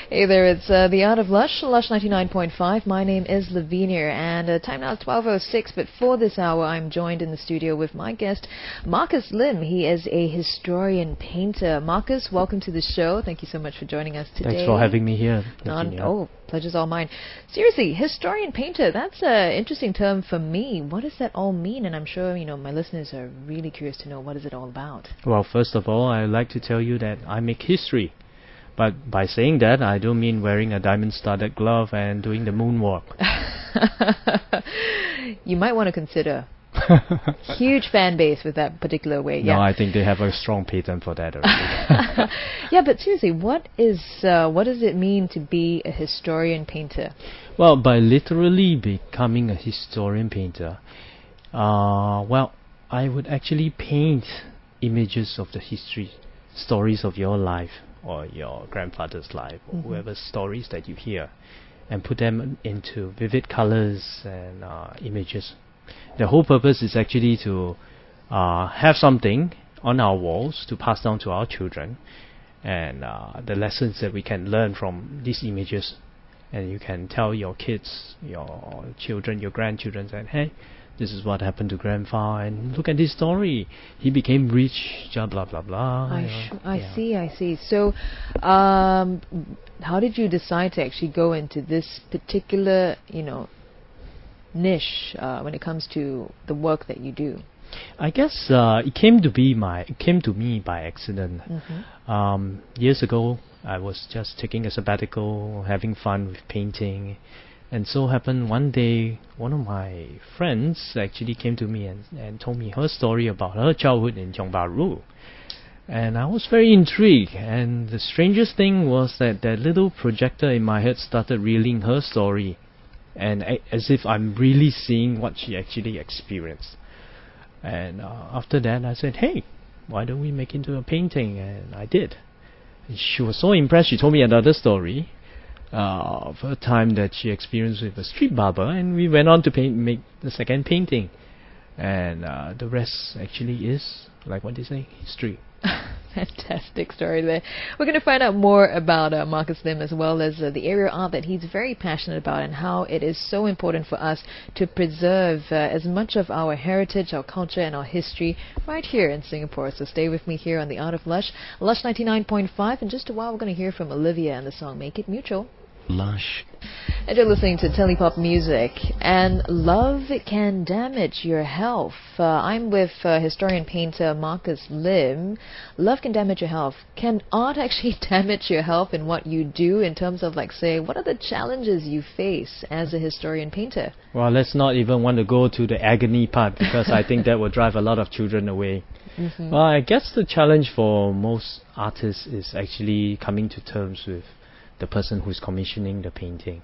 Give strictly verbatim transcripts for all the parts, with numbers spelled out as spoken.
Hey there, it's uh, the Art of Lush, Lush ninety-nine point five. My name is Lavinia, and uh, time now is twelve oh six, but for this hour I'm joined in the studio with my guest, Marcus Lim. He is a historian painter. Marcus, welcome to the show. Thank you so much for joining us today. Thanks for having me here, Not, oh, pleasure's all mine. Seriously, historian painter, that's an interesting term for me. What does that all mean? And I'm sure, you know, my listeners are really curious to know what is it all about. Well, first of all, I'd like to tell you that I make history. But by saying that, I don't mean wearing a diamond-studded glove and doing the moonwalk. You might want to consider. Huge fan base with that particular way. No, yeah. I think they have a strong patent for that already. Yeah, but seriously, what is uh, what does it mean to be a historian painter? Well, by literally becoming a historian painter, uh, well, I would actually paint images of the history, stories of your life, or your grandfather's life, or mm-hmm. whoever's stories that you hear, and put them into vivid colors and uh, images. The whole purpose is actually to uh, have something on our walls to pass down to our children, and uh, the lessons that we can learn from these images. And you can tell your kids, your children, your grandchildren that, hey, this is what happened to grandpa, and look at this story. He became rich, blah, blah, blah, blah. I, sh- I yeah. see, I see. So, um, how did you decide to actually go into this particular, you know, niche uh, when it comes to the work that you do? I guess uh, it came to be my it came to me by accident. Mm-hmm. Um, years ago, I was just taking a sabbatical, having fun with painting. And so happened one day, one of my friends actually came to me and, and told me her story about her childhood in Tiong Bahru. And I was very intrigued. And the strangest thing was that that little projector in my head started reeling her story, and I, as if I'm really seeing what she actually experienced. And uh, after that, I said, hey, why don't we make it into a painting? And I did. And she was so impressed, she told me another story. Uh, of a time that she experienced with a street barber, and we went on to paint, make the second painting, and uh, the rest actually is, like what they say, history. Fantastic story there. We're going to find out more about uh, Marcus Lim, as well as uh, the area of art that he's very passionate about, and how it is so important for us to preserve uh, as much of our heritage, our culture, and our history right here in Singapore. So stay with me here on The Art of Lush, Lush ninety-nine point five. In just a while, we're going to hear from Olivia and the song Make It Mutual. Lush. And you're listening to Telepop Music. And love can damage your health. Uh, I'm with uh, historian painter Marcus Lim. Love can damage your health. Can art actually damage your health in what you do, in terms of, like, say, what are the challenges you face as a historian painter? Well, let's not even want to go to the agony part, because I think that will drive a lot of children away. Mm-hmm. Well, I guess the challenge for most artists is actually coming to terms with the person who's commissioning the painting.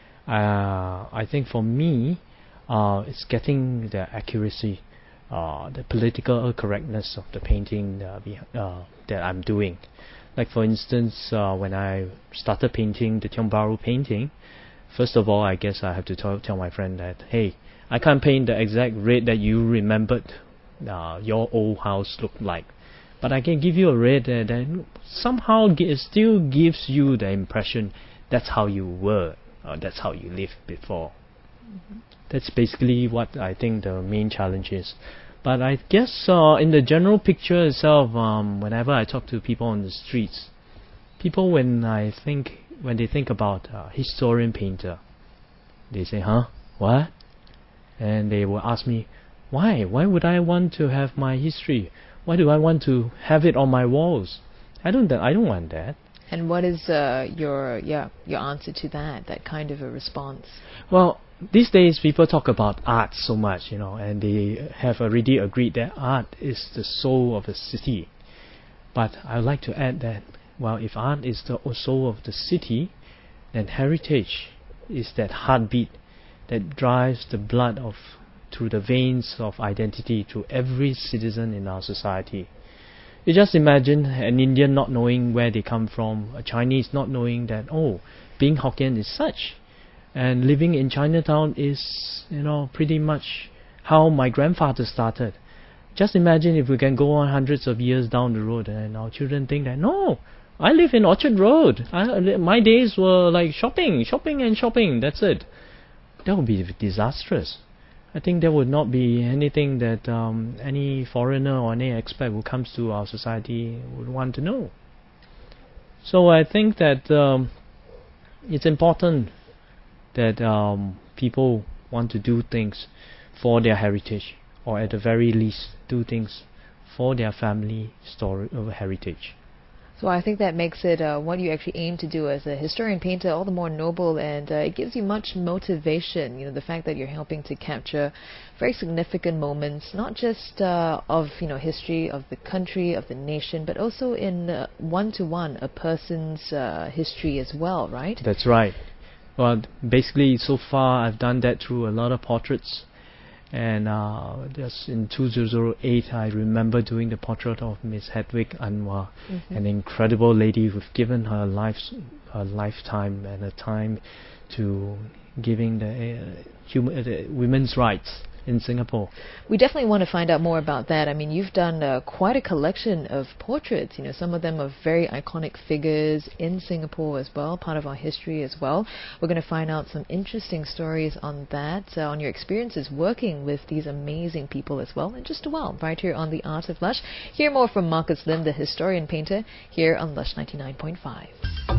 Uh, I think for me, uh, it's getting the accuracy, uh, the political correctness of the painting uh, be, uh, that I'm doing. Like, for instance, uh, when I started painting the Tiong Bahru painting, first of all, I guess I have to tell, tell my friend that, hey, I can't paint the exact red that you remembered uh, your old house looked like. But I can give you a red that, that somehow g- still gives you the impression that's how you were, or that's how you lived before. Mm-hmm. That's basically what I think the main challenge is. But I guess uh, in the general picture itself, um, whenever I talk to people on the streets, people when I think when they think about uh, historian painter, they say, "Huh, what?" And they will ask me, "Why? Why would I want to have my history? Why do I want to have it on my walls? I don't. I don't want that." And what is uh, your yeah your answer to that? That kind of a response? Well, these days people talk about art so much, you know, and they have already agreed that art is the soul of a city. But I'd like to add that, well, if art is the soul of the city, then heritage is that heartbeat that drives the blood of through the veins of identity to every citizen in our society. You just imagine an Indian not knowing where they come from, a Chinese not knowing that, oh, being Hokkien is such, and living in Chinatown is, you know, pretty much how my grandfather started. Just imagine if we can go on hundreds of years down the road and our children think that, no, I live in Orchard Road. I, my days were like shopping, shopping and shopping. That's it. That would be disastrous. I think there would not be anything that um, any foreigner or any expat who comes to our society would want to know. So I think that um, it's important that um, people want to do things for their heritage, or at the very least do things for their family story of heritage. So I think that makes it uh, what you actually aim to do as a historian painter all the more noble, and uh, it gives you much motivation. You know, the fact that you're helping to capture very significant moments, not just uh, of you know history of the country, of the nation, but also in uh, one-to-one a person's uh, history as well, right? That's right. Well, basically, so far I've done that through a lot of portraits. And uh, just in two thousand eight, I remember doing the portrait of Miss Hedwig Anwar, mm-hmm. an incredible lady who've given her life, her lifetime and her time to giving the, uh, human, uh, the women's rights in Singapore. We definitely want to find out more about that. I mean, you've done uh, quite a collection of portraits. You know, some of them are very iconic figures in Singapore as well, part of our history as well. We're going to find out some interesting stories on that, uh, on your experiences working with these amazing people as well, in just a while, right here on The Art of Lush. Hear more from Marcus Lim, the historian painter, here on Lush ninety-nine point five.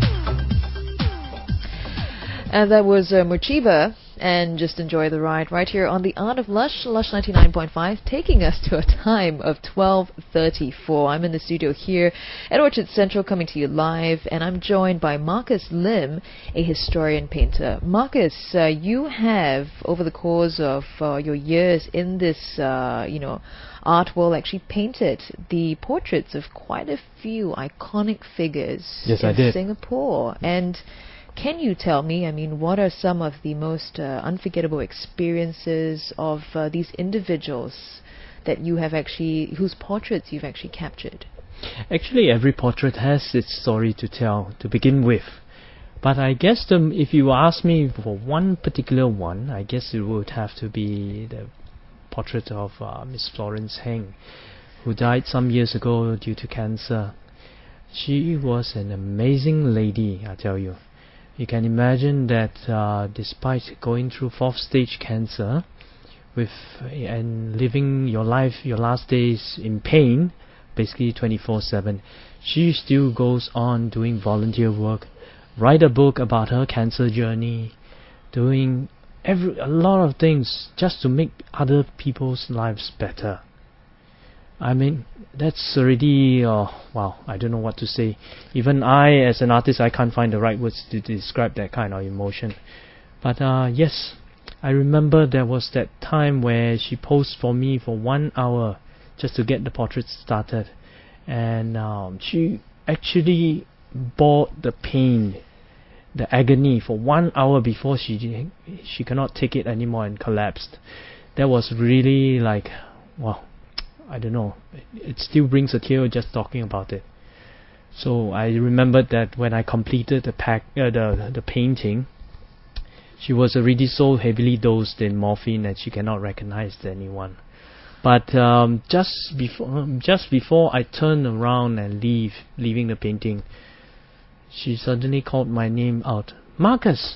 And that was uh, Murchiba, and just enjoy the ride right here on The Art of Lush, Lush ninety-nine point five, taking us to a time of twelve thirty-four. I'm in the studio here at Orchard Central, coming to you live, and I'm joined by Marcus Lim, a historian painter. Marcus, uh, you have, over the course of uh, your years in this, uh, you know, art world, actually painted the portraits of quite a few iconic figures yes, in I did. Singapore. And can you tell me, I mean, what are some of the most uh, unforgettable experiences of uh, these individuals that you have actually, whose portraits you've actually captured? Actually, every portrait has its story to tell to begin with. But I guess the, if you ask me for one particular one, I guess it would have to be the portrait of uh, Miss Florence Heng, who died some years ago due to cancer. She was an amazing lady, I tell you. You can imagine that uh, despite going through fourth stage cancer with and living your life, your last days in pain, basically twenty-four seven, she still goes on doing volunteer work, write a book about her cancer journey, doing every a lot of things just to make other people's lives better. I mean, that's already, uh, wow, I don't know what to say. Even I, as an artist, I can't find the right words to describe that kind of emotion. But uh, yes, I remember there was that time where she posed for me for one hour just to get the portrait started. And um, she actually bore the pain, the agony for one hour before she she cannot take it anymore and collapsed. That was really like, wow. I don't know, it still brings a tear just talking about it. So I remembered that when I completed the pack, uh, the the painting, she was already so heavily dosed in morphine that she cannot recognize anyone. But um, just before um, just before I turned around and leave, leaving the painting, she suddenly called my name out, Marcus.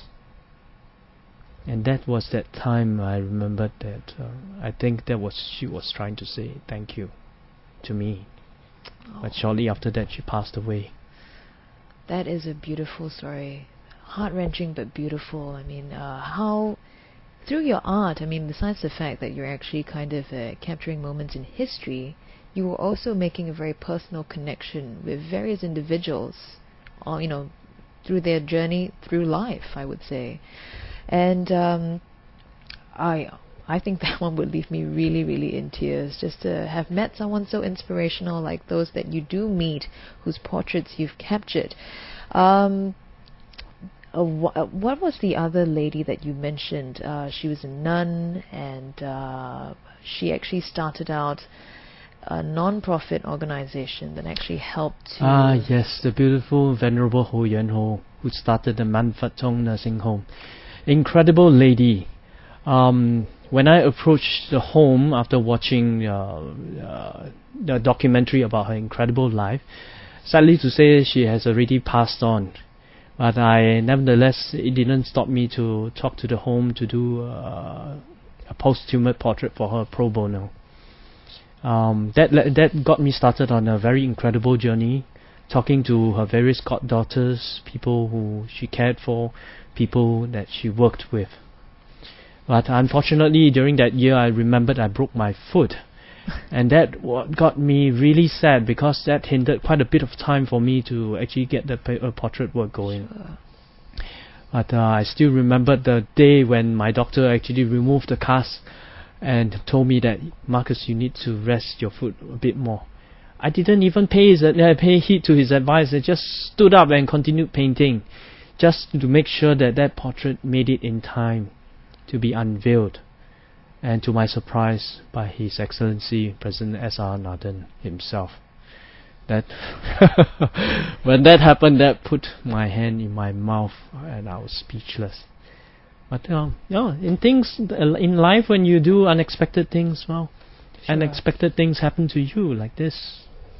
And that was that time I remembered that uh, I think that was she was trying to say thank you to me. Oh. But shortly after that she passed away. That is a beautiful story. Heart-wrenching but beautiful. I mean, uh, how, through your art, I mean, besides the fact that you're actually kind of uh, capturing moments in history, you were also making a very personal connection with various individuals, or, you know, through their journey through life, I would say. And um, I I think that one would leave me really, really in tears, just to have met someone so inspirational like those that you do meet, whose portraits you've captured. Um, uh, wh- uh, what was the other lady that you mentioned? Uh, she was a nun, and uh, she actually started out a non-profit organization that actually helped to... Ah, yes, the beautiful Venerable Ho Yuen Ho, who started the Man Fat Tong Nursing Home. Incredible lady. Um, when I approached the home after watching uh, uh, the documentary about her incredible life, sadly to say, she has already passed on. But I, nevertheless, it didn't stop me to talk to the home to do uh, a posthumous portrait for her pro bono. Um, that that got me started on a very incredible journey, talking to her various goddaughters, people who she cared for, people that she worked with. But unfortunately, during that year, I remembered I broke my foot. And that what got me really sad, because that hindered quite a bit of time for me to actually get the pa- uh, portrait work going. Sure. But uh, I still remember the day when my doctor actually removed the cast and told me that, Marcus, you need to rest your foot a bit more. I didn't even pay, his, uh, pay heed to his advice. I just stood up and continued painting, just to make sure that that portrait made it in time to be unveiled. And to my surprise, by His Excellency President S R Nathan himself. That when that happened, that put my hand in my mouth and I was speechless. But um, yeah, in things in life, when you do unexpected things, well, sure. unexpected things happen to you like this.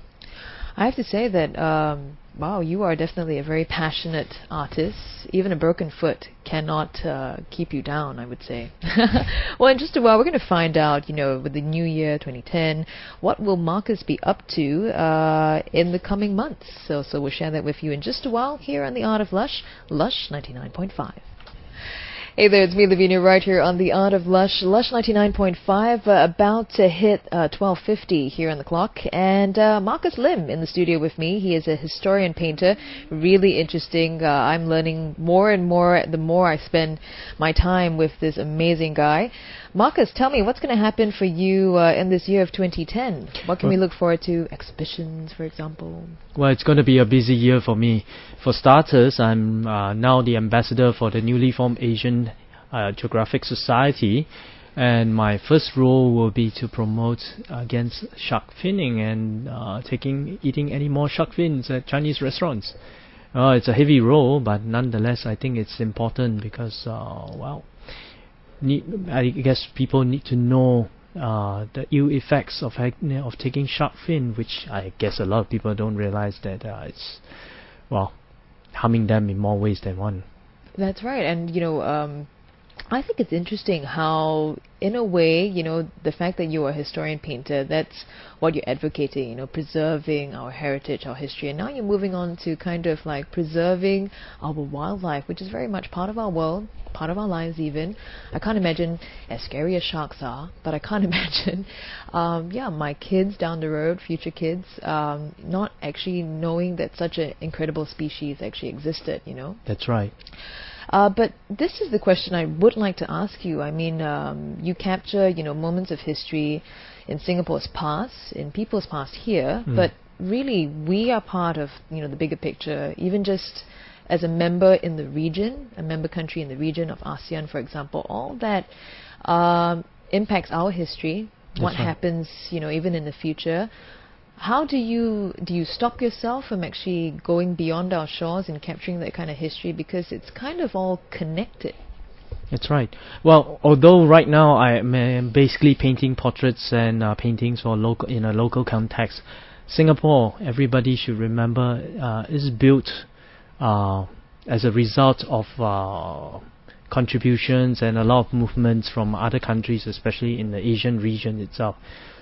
I have to say that, um, wow, you are definitely a very passionate artist. Even a broken foot cannot uh, keep you down, I would say. Well, in just a while, we're going to find out, you know, with the new year, twenty ten, what will Marcus be up to uh, in the coming months. So, so we'll share that with you in just a while here on The Art of Lush, Lush ninety-nine point five. Hey there, it's me, Lavinia, right here on The Art of Lush, Lush ninety-nine point five, uh, about to hit uh, twelve fifty here on the clock, and uh, Marcus Lim in the studio with me. He is a historian painter, really interesting. Uh, I'm learning more and more the more I spend my time with this amazing guy. Marcus, tell me, what's going to happen for you uh, in this year of twenty ten? What can well, we look forward to? Exhibitions, for example? Well, it's going to be a busy year for me. For starters, I'm uh, now the ambassador for the newly formed Asian uh, Geographic Society, and my first role will be to promote against shark finning and uh, taking eating any more shark fins at Chinese restaurants. Uh, it's a heavy role, but nonetheless, I think it's important because, uh, well, need, I guess people need to know uh, the ill effects of of taking shark fin, which I guess a lot of people don't realize that uh, it's, well, harming them in more ways than one. That's right, and you know, um, I think it's interesting how, in a way, you know, the fact that you're a historian painter, that's what you're advocating, you know, preserving our heritage, our history, and now you're moving on to kind of like preserving our wildlife, which is very much part of our world, part of our lives even. I can't imagine, as scary as sharks are, but I can't imagine, um, yeah, my kids down the road, future kids, um, not actually knowing that such an incredible species actually existed, you know? That's right. Uh, but this is the question I would like to ask you. I mean, um, you capture, you know, moments of history in Singapore's past, in people's past here, mm. but really we are part of, you know, the bigger picture, even just as a member in the region, a member country in the region of ASEAN, for example. All that um, impacts our history, That's what right. happens, you know, even in the future. How do you do you stop yourself from actually going beyond our shores and capturing that kind of history, because it's kind of all connected? That's right. Well, although right now I am basically painting portraits and uh, paintings for local in a local context, Singapore, everybody should remember, uh, is built uh, as a result of uh, contributions and a lot of movements from other countries, especially in the Asian region itself.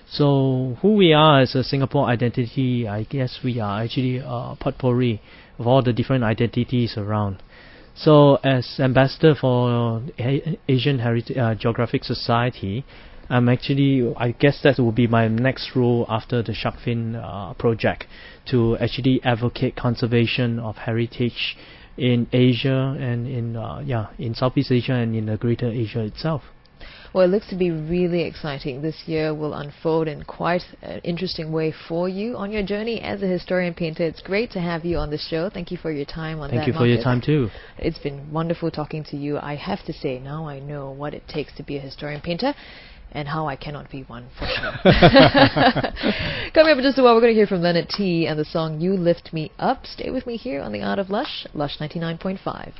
So who we are as a Singapore identity, I guess we are actually a potpourri of all the different identities around. So as ambassador for A- Asian Heritage uh, Geographic Society, I'm actually, I guess that will be my next role after the shark fin uh, project, to actually advocate conservation of heritage in Asia and in uh, yeah in Southeast Asia and in the Greater Asia itself. Well, it looks to be really exciting. This year will unfold in quite an interesting way for you on your journey as a historian painter. It's great to have you on the show. Thank you for your time on Thank that, you for Marcus. your time too. It's been wonderful talking to you. I have to say, now I know what it takes to be a historian painter and how I cannot be one, for sure. Coming up in just a while, we're going to hear from Leonard T and the song You Lift Me Up. Stay with me here on The Art of Lush, Lush ninety-nine point five.